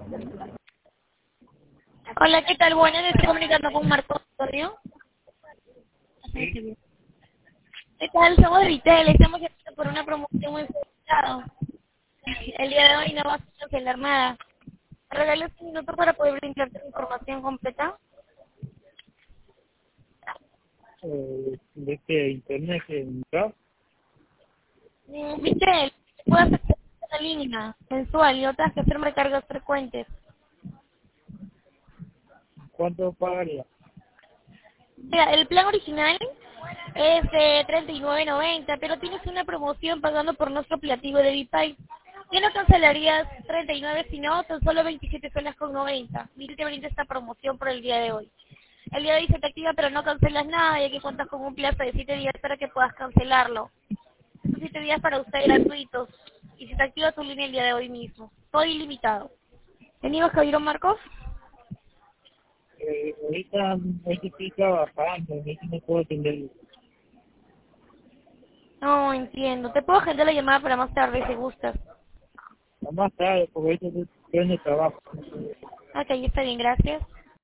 Hola, ¿qué tal? Bueno, me estoy comunicando con Marco Antonio. Sí. ¿Qué tal? Somos de Vitel, estamos llamando por una promoción muy especial. El día de hoy no vas a cancelar nada. ¿Me regalas un minuto para poder brindarte la información completa? De este internet que entra. Vitel, puedes acceder a una línea mensual y otras que hacer recargas frecuentes. ¿Cuánto pagaría? Mira, el plan original es de 39.90, pero tienes una promoción pagando por nuestro aplicativo de Vipay. ¿Ya no cancelarías 39, sino tan solo 27 soles con 90? Mira, te brinda esta promoción por el día de hoy. El día de hoy se te activa, pero no cancelas nada, ya que cuentas con un plazo de 7 días para que puedas cancelarlo. Son 7 días para usted gratuitos. Y se te activa tu línea el día de hoy mismo. Todo ilimitado. ¿Venimos, Javier Marcos? Ahorita estoy trabajando, no puedo atender. No, entiendo. Te puedo agendar la llamada para más tarde, si gustas. Más tarde, porque ahorita estoy en el trabajo. Ok, está bien, gracias.